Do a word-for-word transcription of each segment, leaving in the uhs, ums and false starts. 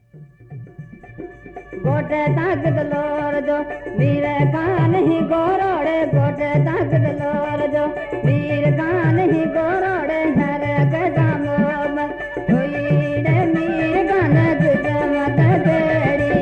गोटे ताकत लोर जो वीर कान ही गोरोड़े गोटे ताकत लोर जो वीर कान ही गोरोड़े हर गजामो कोईड़े मीर कान गुजमत बेड़ी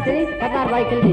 श्री सरदार भाई खिलजी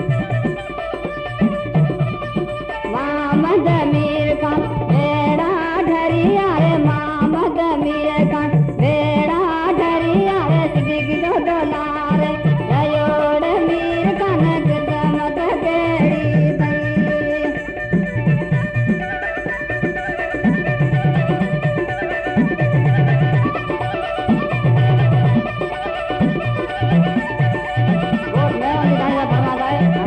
मोहम्मद मीर खान बेड़ा ढरिया रे मोहम्मद मीर खान बेड़ा ढरिया रे सिद्दीकी दो दुलारे जयोड़ मीर खान किस्मत केड़ी भई कोट में वाली गाड़ी फरमा जाए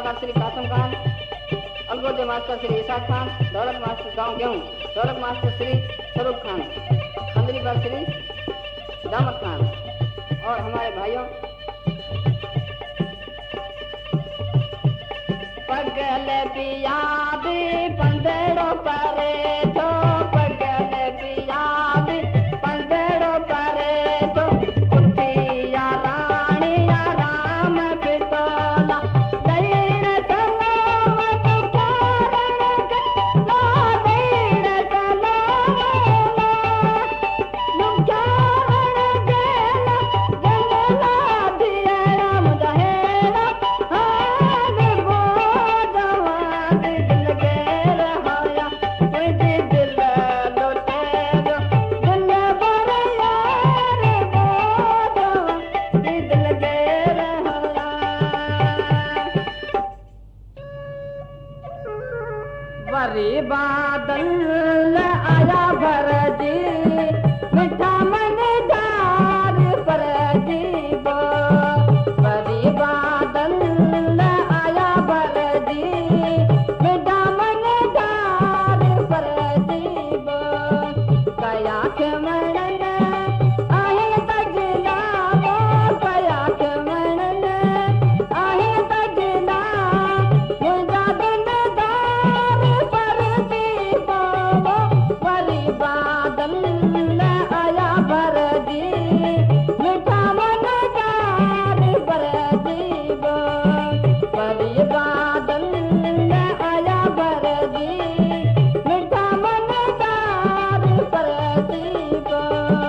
मास्टर श्री कासम खान, अलगोजे मास्टर श्री इसाक खान, दौलत मास्टर गांव गेहूं, दौलत मास्टर श्री स्वरूप खान, खंदरी पर श्री दामद खान और हमारे भाइयों पगल पियादी पंदड़ो परे तो पगल पियादी पंदड़ो परे तो कुटिया रानी राम पितोला दईण सलामत कारण गला दईण सलामत नुचारण गेला जंगला दिया राम दहेड़ा हाल बोझवा दिल गेर होया कोई दिल लुटे दो दिल बर यार बोझवा दिल गेर होया वरी बादल आया भरजी मिठा मन डार पर जीबो वरी बादल आया भरजी मिठा मन डार पर जीबो कया के मनन आहे तजना वो कया के मनन आहे तजना मुझा दिलदार पर जीबो वरी बादल आया भरजी मिठा मन डार पर जीबो वरी बादल आया भरजी मिठा मन डार पर जीबो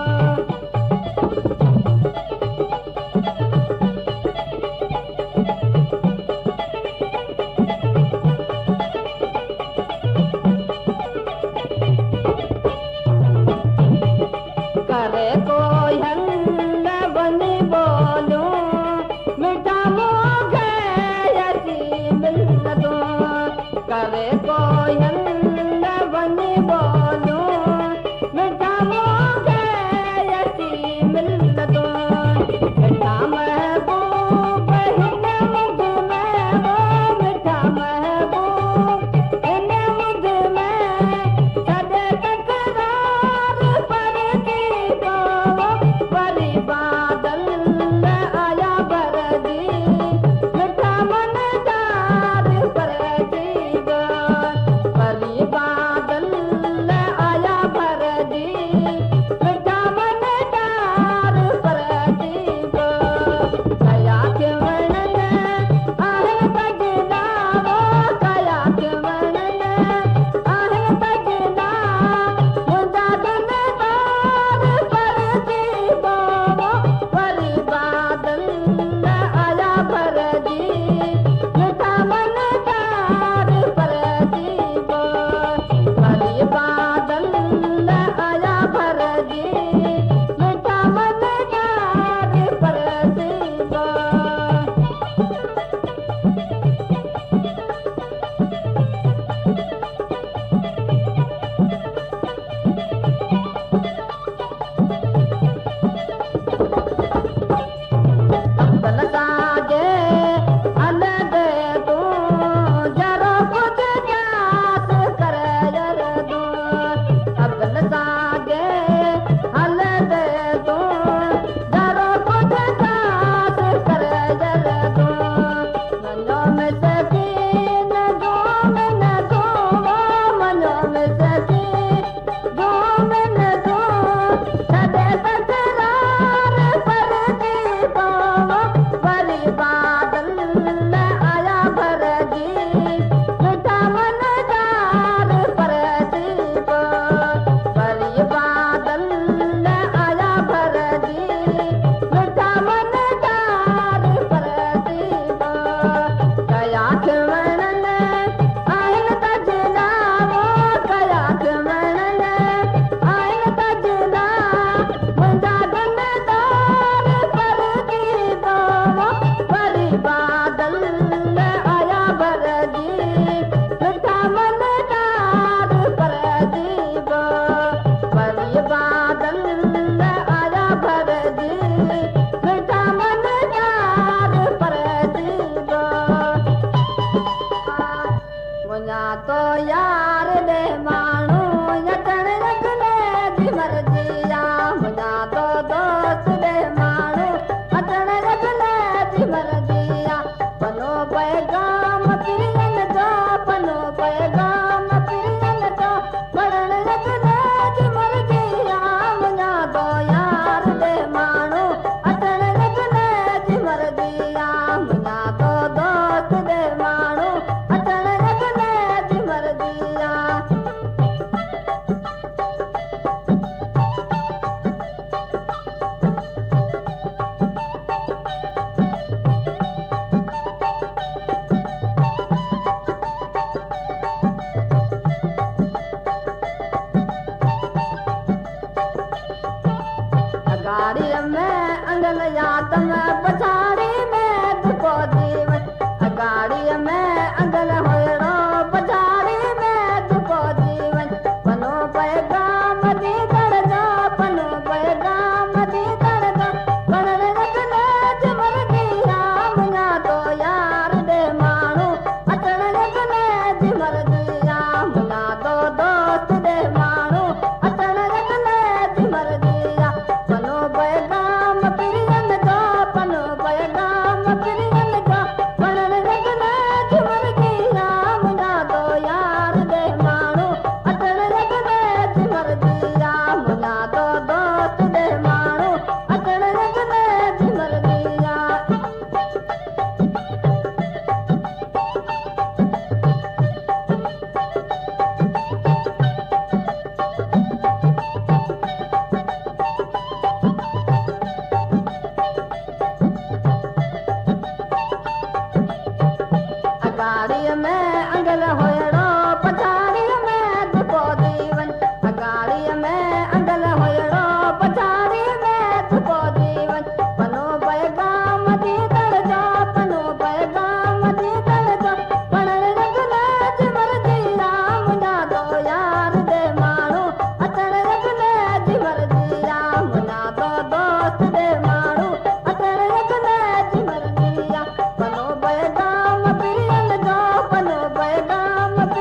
करे कोयल बनी बोलूं मिठा मोगे यसी मिल दो करे कोयल बनी बोलूं मिठा मोगे यसी मिल दो मिठा महबूब हिन मुझ में वो मिठा महबूब हिन मुझ में सदे तकरार पर जीबो वरी बादल आया भरजी मिठा मन डार पर जीबो वरी तो यार दे माण्हू अचण लॻले जी मर्ज़िया मुंहिंजा तो दोस्त दे माण्हू अचण लॻले जी मर्ज़िया पनो पैगाम पिरियन जो पनो पैगाम पिरियन जो पढ़ण लॻले जी मर्ज़िया मुंहिंजा तो यार दे माण्हू अचण लॻले जी मर्ज़िया मुंहिंजा तो दोस्त दे माण्हू अचण लॻले जी मर्ज़िया अगाड़ीअ में अंगल याद में पछाड़ी में दुखो जीवन अगाड़ीअ में अंगल हुयड़ो पछाड़ी में दुखो जीवन पनो पैगाम दी दर जो पनो पैगाम दी दर जो पढ़ण लॻले जी मर्ज़िया मुंहिंजा तो यार दे माण्हू अचण लॻले जी मर्ज़िया मुंहिंजा तो दोस्त दे माण्हू अचण लॻले जी मर्ज़िया पनो पैगाम पिरियन जो पनो पैगाम पिरियन जो पढ़ण लॻले जी मर्ज़िया मुंहिंजा तो यार दे माण्हू अचण लॻले जी मर्ज़िया मुंहिंजा तो दोस्त दे माण्हू अचण लॻले जी मर्ज़िया अगाड़ीअ में अंगल हुयड़ो पछाड़ीअ में दुखो जीवन अगाड़ीअ में अंगल हुयड़ो पछाड़ीअ में दुखो जीवन पनो पैगाम दी दर जो पनो पैगाम दी दर जो पढ़ण लॻले जी मर्ज़िया मुंहिंजा तो यार दे माण्हू अचण लॻले जी मर्ज़िया मुंहिंजा तो दोस्त दे माण्हू अचण लॻले जी मर्ज़िया पनो पैगाम पिरियन जो पनो पैगाम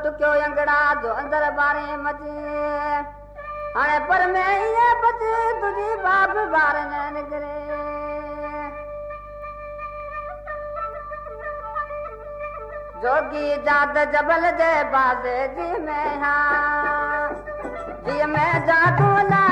टुकियो अंगड़ा जो अंदर बारे मची हाणे पर में ये बच तुझी बाप बार न निकरे जोगी जात जबल जे बाजे जी में हा जी में जादू ना